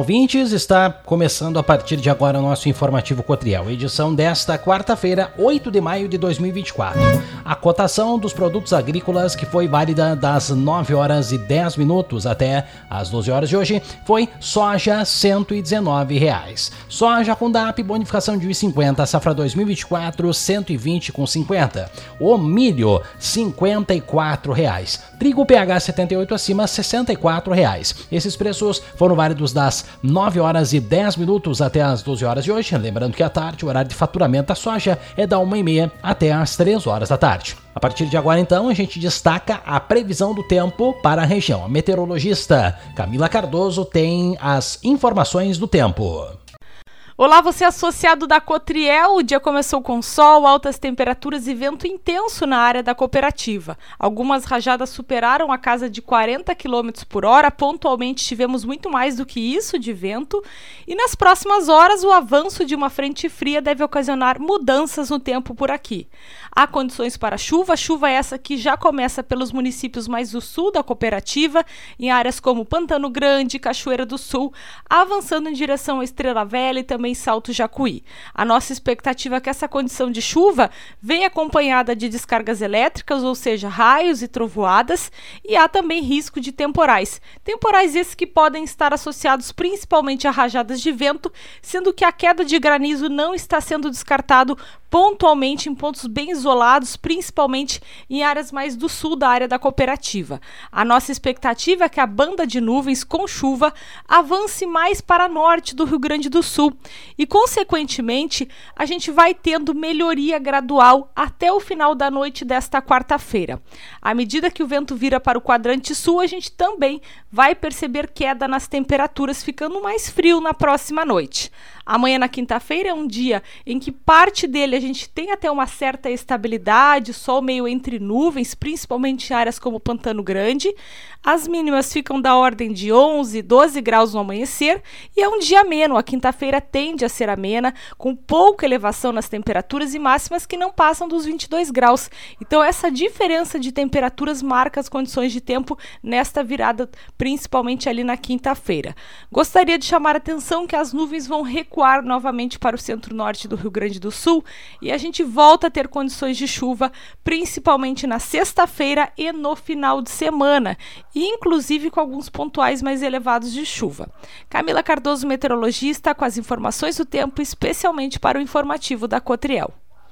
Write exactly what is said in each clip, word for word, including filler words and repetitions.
ouvintes, está começando a partir de agora o nosso informativo Cotriel, edição desta quarta-feira, oito de maio de dois mil e vinte e quatro. A cotação dos produtos agrícolas, que foi válida das nove horas e dez minutos até as doze horas de hoje, foi soja cento e dezenove reais. Soja com D A P, bonificação de um real e cinquenta, safra dois mil e vinte e quatro, cento e vinte com cinquenta. O milho, cinquenta e quatro reais. Trigo P H setenta e oito acima, sessenta e quatro reais. Esses preços foram válidos das nove horas e dez minutos até as doze horas de hoje. Lembrando que à tarde o horário de faturamento da soja é da uma e meia até as três horas da tarde. A partir de agora, então, a gente destaca a previsão do tempo para a região. A meteorologista Camila Cardoso tem as informações do tempo. Olá, você associado da Cotriel. O dia começou com sol, altas temperaturas e vento intenso na área da cooperativa. Algumas rajadas superaram a casa de quarenta quilômetros por hora. Pontualmente tivemos muito mais do que isso de vento. E nas próximas horas, o avanço de uma frente fria deve ocasionar mudanças no tempo por aqui. Há condições para chuva, chuva essa que já começa pelos municípios mais do sul da cooperativa, em áreas como Pantano Grande, Cachoeira do Sul, avançando em direção à Estrela Velha e também Salto Jacuí. A nossa expectativa é que essa condição de chuva venha acompanhada de descargas elétricas, ou seja, raios e trovoadas, e há também risco de temporais. Temporais esses que podem estar associados principalmente a rajadas de vento, sendo que a queda de granizo não está sendo descartado pontualmente em pontos bem isolados, principalmente em áreas mais do sul da área da cooperativa. A nossa expectativa é que a banda de nuvens com chuva avance mais para norte do Rio Grande do Sul e, consequentemente, a gente vai tendo melhoria gradual até o final da noite desta quarta-feira. À medida que o vento vira para o quadrante sul, a gente também vai perceber queda nas temperaturas, ficando mais frio na próxima noite. Amanhã, na quinta-feira, é um dia em que parte dele a gente tem até uma certa estabilidade, sol meio entre nuvens, principalmente em áreas como Pantano Grande. As mínimas ficam da ordem de onze, doze graus no amanhecer e é um dia ameno. A quinta-feira tende a ser amena, com pouca elevação nas temperaturas e máximas que não passam dos vinte e dois graus. Então, essa diferença de temperaturas marca as condições de tempo nesta virada, principalmente ali na quinta-feira. Gostaria de chamar a atenção que as nuvens vão recuar novamente para o centro-norte do Rio Grande do Sul e a gente volta a ter condições de chuva, principalmente na sexta-feira e no final de semana, e inclusive com alguns pontuais mais elevados de chuva. Camila Cardoso, meteorologista, com as informações do tempo, especialmente para o informativo da Cotriel.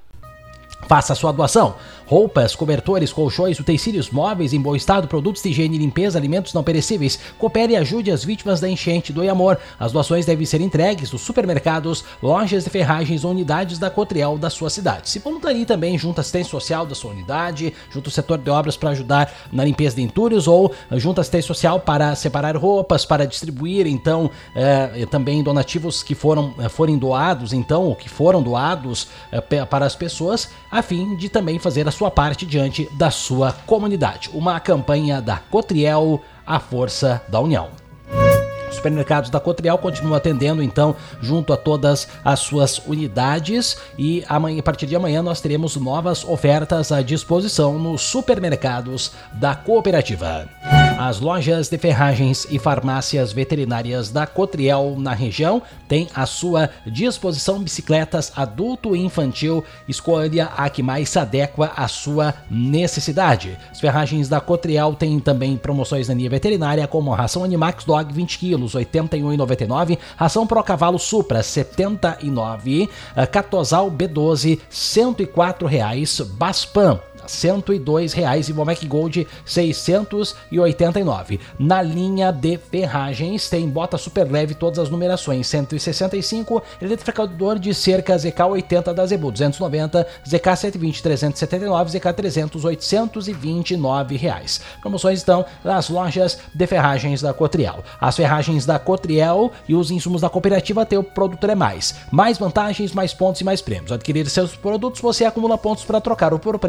Faça sua doação. Roupas, cobertores, colchões, utensílios móveis em bom estado, produtos de higiene e limpeza, alimentos não perecíveis. Coopere e ajude as vítimas da enchente. Doe amor. As doações devem ser entregues nos supermercados, lojas de ferragens ou unidades da Cotriel da sua cidade. Se voluntarie também junto à assistência social da sua unidade, junto ao setor de obras para ajudar na limpeza de entulhos ou junto à assistência social para separar roupas, para distribuir, então, eh, também donativos que foram, eh, forem doados, então, ou que foram doados eh, para as pessoas, a fim de também fazer a sua parte diante da sua comunidade. Uma campanha da Cotriel, a força da união. Os supermercados da Cotriel continuam atendendo, então, junto a todas as suas unidades, e amanhã, a partir de amanhã nós teremos novas ofertas à disposição nos supermercados da cooperativa. As lojas de ferragens e farmácias veterinárias da Cotriel na região têm à sua disposição bicicletas adulto e infantil. Escolha a que mais se adequa à sua necessidade. As ferragens da Cotriel têm também promoções na linha veterinária, como ração Animax Dog vinte quilos, oitenta e um reais e noventa e nove centavos, ração Pro Cavalo Supra setenta e nove reais, Catosal B doze cento e quatro reais, Baspan cento e dois reais e Vomec Gold seiscentos e oitenta e nove. Na linha de ferragens tem bota super leve, todas as numerações cento e sessenta e cinco, eletrificador de cerca Z K oitenta da Zebu duzentos e noventa, Z K setecentos e vinte trezentos e setenta e nove, Z K trezentos oitocentos e vinte e nove reais. Promoções estão nas lojas de ferragens da Cotriel. As ferragens da Cotriel e os insumos da cooperativa teu produto é mais. Mais vantagens, mais pontos e mais prêmios. Adquirir seus produtos, você acumula pontos para trocar ou por prêmios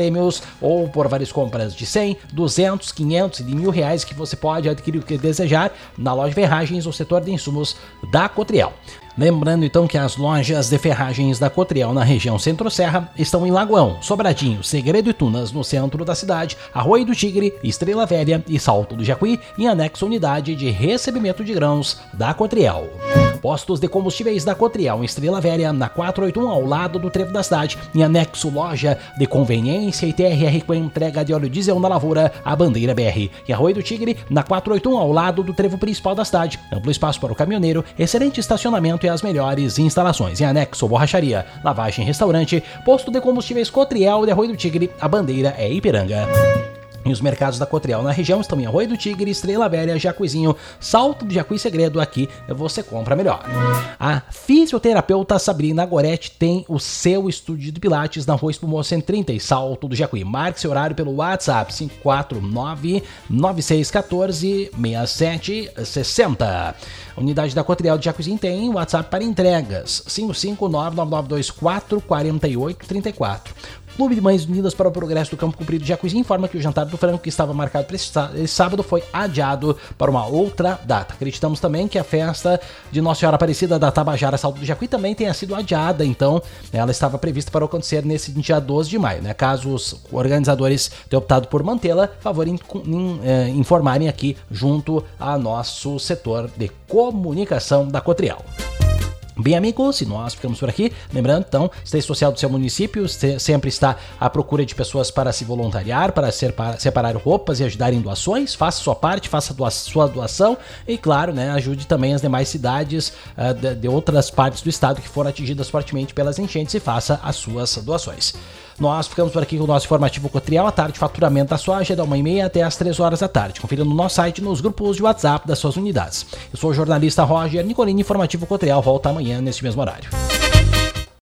ou por várias compras de cem, duzentos, quinhentos e de mil reais que você pode adquirir o que desejar na loja de ferragens ou setor de insumos da Cotriel. Lembrando então que as lojas de ferragens da Cotriel na região Centro-Serra estão em Lagoão, Sobradinho, Segredo e Tunas no centro da cidade, Arroio do Tigre, Estrela Velha e Salto do Jacuí, em anexo unidade de recebimento de grãos da Cotriel. Postos de combustíveis da Cotriel em Estrela Velha, na quatrocentos e oitenta e um, ao lado do Trevo da Cidade, em anexo loja de conveniência e T R R com entrega de óleo diesel na Lavoura, a Bandeira B R. Em Arroio do Tigre, na quatrocentos e oitenta e um, ao lado do Trevo principal da cidade, amplo espaço para o caminhoneiro, excelente estacionamento e as melhores instalações. Em anexo, borracharia, lavagem, restaurante, posto de combustíveis Cotriel de Arroio do Tigre, a Bandeira é Ipiranga. E os mercados da Cotriel na região estão em Arroio do Tigre, Estrela Velha, Jacuizinho, Salto do Jacuí Segredo. Aqui você compra melhor. A fisioterapeuta Sabrina Goretti tem o seu estúdio de pilates na Rua Espumoso cento e trinta e Salto do Jacuí. Marque seu horário pelo WhatsApp cinco quatro nove, nove seis um quatro, seis sete seis zero. A unidade da Cotriel de Jacuizinho tem WhatsApp para entregas cinco cinco nove, nove nove dois quatro, quatro oito três quatro. Clube de Mães Unidas para o Progresso do Campo Comprido de Jacuizinho informa que o jantar do frango que estava marcado para esse sábado foi adiado para uma outra data. Acreditamos também que a festa de Nossa Senhora Aparecida da Tabajara Salto do Jacuí também tenha sido adiada, então ela estava prevista para acontecer nesse dia doze de maio, né? Caso os organizadores tenham optado por mantê-la, favor em, em, eh, informarem aqui junto a nosso setor de comunicação da Cotriel. Bem, amigos, e nós ficamos por aqui. Lembrando, então, Assistência Social do seu município sempre está à procura de pessoas para se voluntariar, para separar roupas e ajudar em doações. Faça sua parte, faça a sua doação e, claro, né, ajude também as demais cidades uh, de, de outras partes do estado que foram atingidas fortemente pelas enchentes e faça as suas doações. Nós ficamos por aqui com o nosso informativo Cotriel à tarde, faturamento da soja da uma e meia até às três horas da tarde. Confira no nosso site nos grupos de WhatsApp das suas unidades. Eu sou o jornalista Roger Nicolini, informativo Cotriel volta amanhã neste mesmo horário.